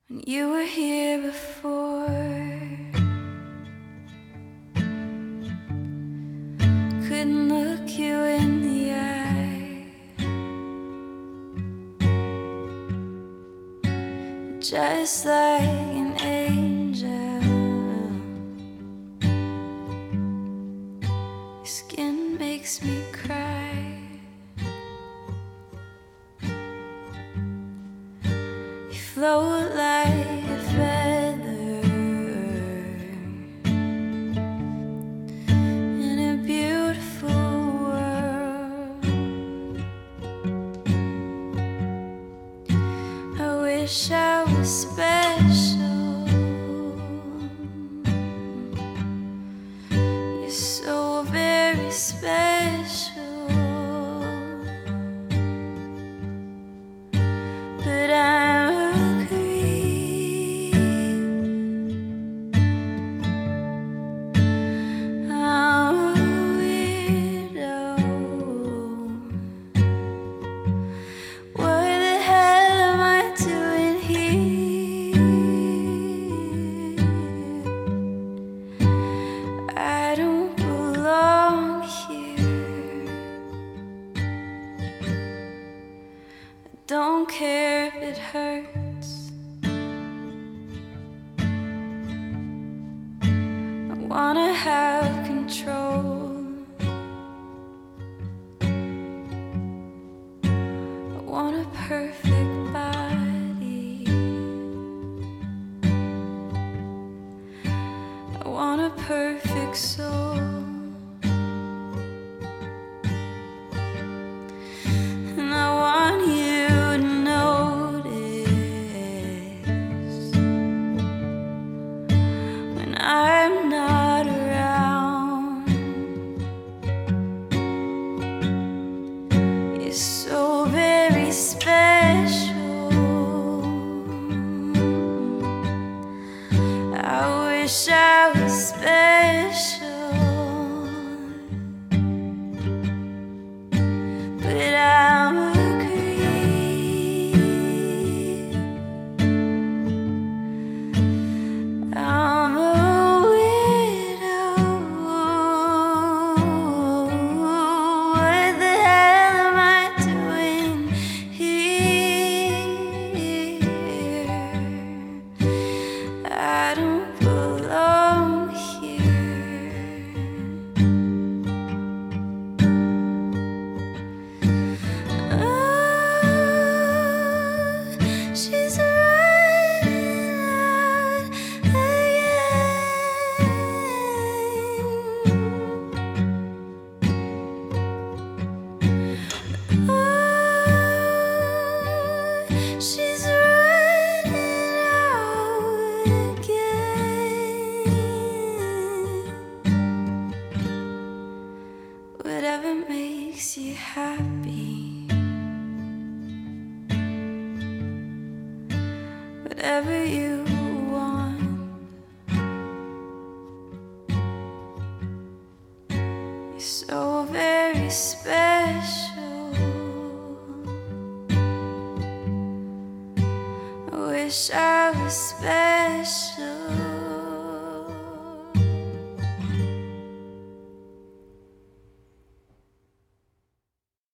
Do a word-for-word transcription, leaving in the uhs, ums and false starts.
When you were here before, couldn't look you in the eye, just like an angel. Your skin makes me cry. You float like a feather in a beautiful world. I wish I was special. You're so very special, but I'm a creep. I'm a weirdo. What the hell am I doing here? I don't belong here. I don't care if it hurts. I wanna have control. I want a perfect body. I want a perfect soul. And I want you to notice when I'm not around. You're so very special. I wish I was special, but I'm a creep. I'm a widow. What the hell am I doing here? I don't belong here. Oh, she's running out again. Oh, she's running out again. Whatever makes you happy, whatever you want. You're so very special. I wish I was special.